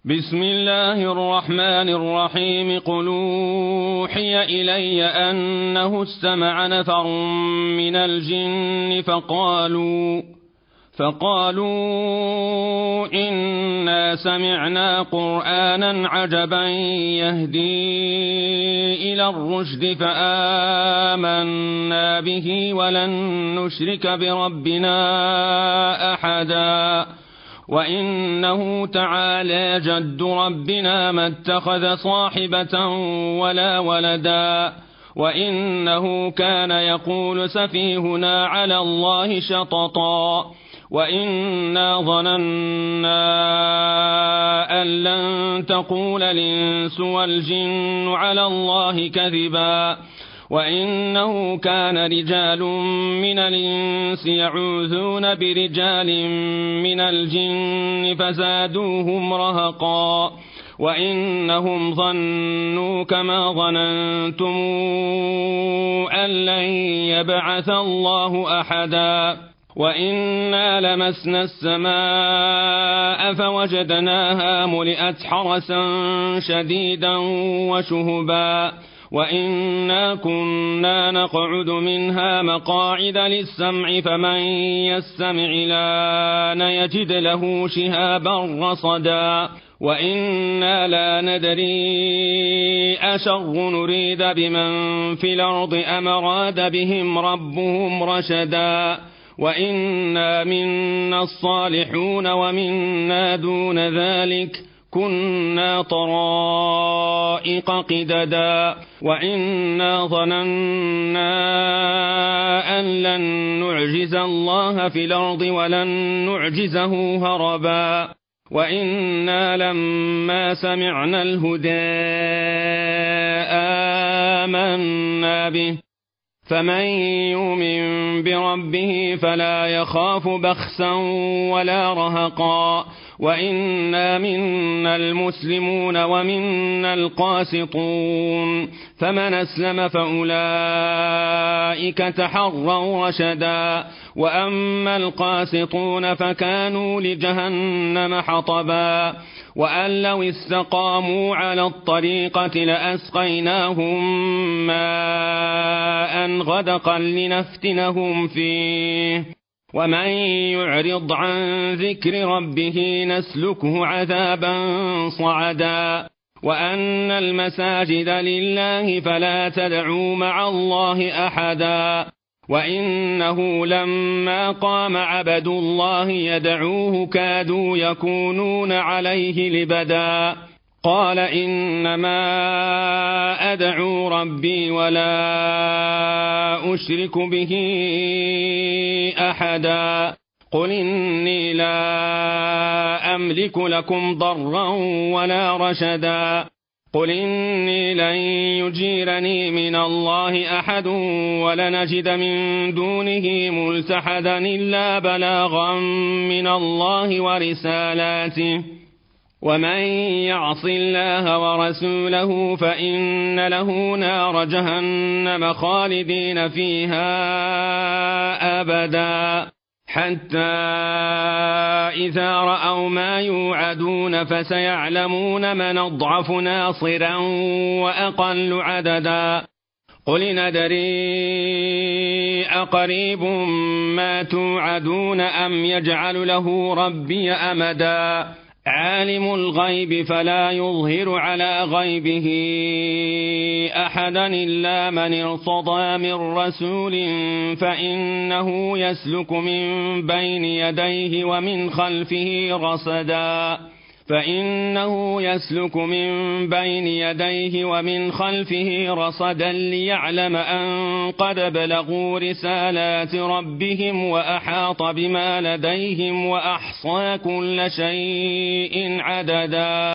بسم الله الرحمن الرحيم. قل أوحي إلي أنه استمع نفر من الجن فقالوا إنا سمعنا قرآنا عجبا يهدي إلى الرشد فآمنا به ولن نشرك بربنا أحدا وإنه تعالى جد ربنا ما اتخذ صاحبة ولا ولدا وإنه كان يقول سفيهنا على الله شططا وإنا ظننا أن لن تقول الإنس والجن على الله كذبا وإنه كان رجال من الإنس يعوذون برجال من الجن فزادوهم رهقا وإنهم ظنوا كما ظننتم أن لن يبعث الله أحدا وإنا لمسنا السماء فوجدناها ملئت حرسا شديدا وشهبا وإنا كنا نقعد منها مقاعد للسمع فمن يستمع الآن يجد له شهابا رصدا وإنا لا ندري أشر نريد بمن في الأرض أم أراد بهم ربهم رشدا وإنا منا الصالحون ومنا دون ذلك كنا طرائق قددا وإنا ظننا أن لن نعجز الله في الأرض ولن نعجزه هربا وإنا لما سمعنا الهدى آمنا به فمن يؤمن بربه فلا يخاف بخسا ولا رهقا وإنا منا المسلمون ومنا القاسطون فمن أسلم فأولئك تحروا رشدا وأما القاسطون فكانوا لجهنم حطبا وأن لو استقاموا على الطريقة لأسقيناهم ماء غدقا لنفتنهم فيه ومن يعرض عن ذكر ربه نسلكه عذابا صعدا وأن المساجد لله فلا تدعوا مع الله أحدا وإنه لما قام عبد الله يدعوه كادوا يكونون عليه لبدا قال إنما أدعو ربي ولا أشرك به أحدا قل إني لا أملك لكم ضرا ولا رشدا قل إني لن يجيرني من الله أحد ولنجد من دونه ملتحدا إلا بلاغا من الله ورسالاته ومن يعص الله ورسوله فإن له نار جهنم خالدين فيها أبدا حتى إذا رأوا ما يوعدون فسيعلمون من أضعف ناصرا وأقل عددا قل ندري أقريب ما توعدون أم يجعل له ربي أمدا عالم الغيب فلا يظهر على غيبه أحدا إلا من ارتضى من رسول فإنه يسلك من بين يديه ومن خلفه رصدا ليعلم أن قد بلغوا رسالات ربهم وأحاط بما لديهم وأحصى كل شيء عددا